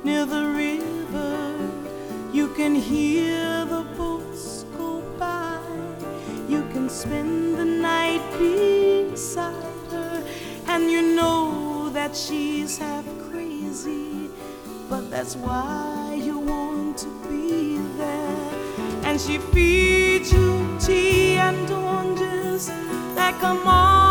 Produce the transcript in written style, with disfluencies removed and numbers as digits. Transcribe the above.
near the river. You can hear the boats go by. You can spend the night beside her, and you know that she's half crazy, but that's why you want to be there. And she feeds you tea and oranges like a mom.